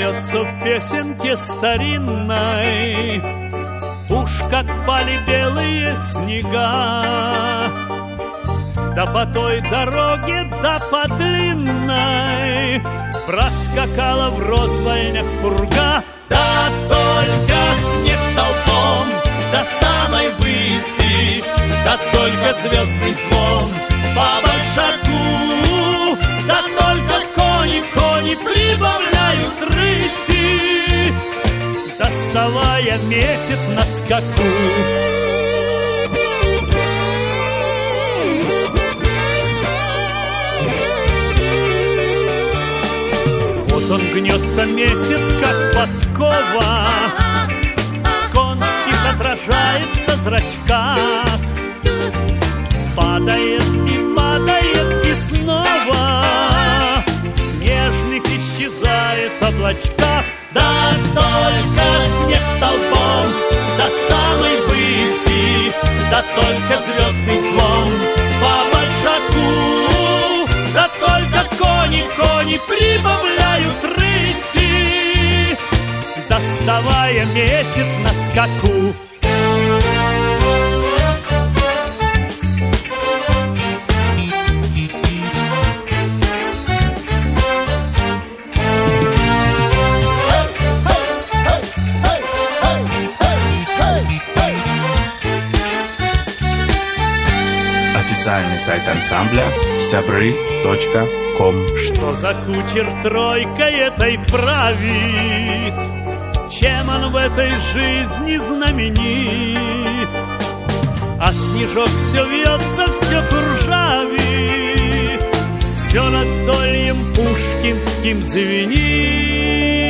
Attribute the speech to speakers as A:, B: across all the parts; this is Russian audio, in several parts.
A: поется в песенке старинной, уж как пали белые снега. Да по той дороге, да по длинной проскакала в розвольнях пурга. Да только снег столбом до самой выси, да только звездный звон по большаку, да только кони прибавляют рыси, доставая месяц на скаку. Вот он гнется месяц, как подкова, конских отражается в зрачках, падает и снова в снежных исчезает облачках. Да только снег столбом до самой выси, да только звездный звон по большаку, да только кони прибавляют рыси, доставая месяц на скаку.
B: Официальный сайт ансамбля сябры.ком.
A: Что за кучер тройкой этой правит? Чем он в этой жизни знаменит? А снежок все вьется, все куржавит, все раздольем пушкинским звенит.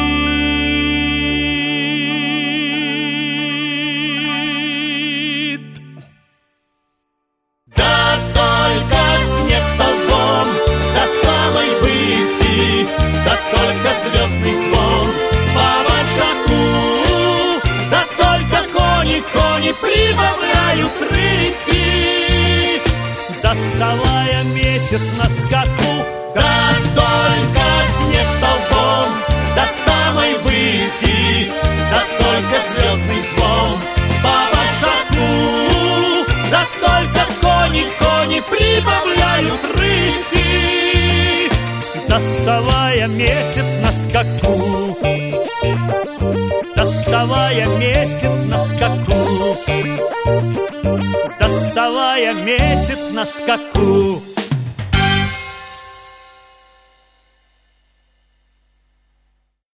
A: Звездный звон по большаку, да только кони прибавляют рыси, доставая месяц на скаку. Да только снег столбом до самой выси, да только звездный звон по большаку, да только кони прибавляют рыси, доставая месяц на скаку, доставая месяц на скаку, доставая месяц на скаку.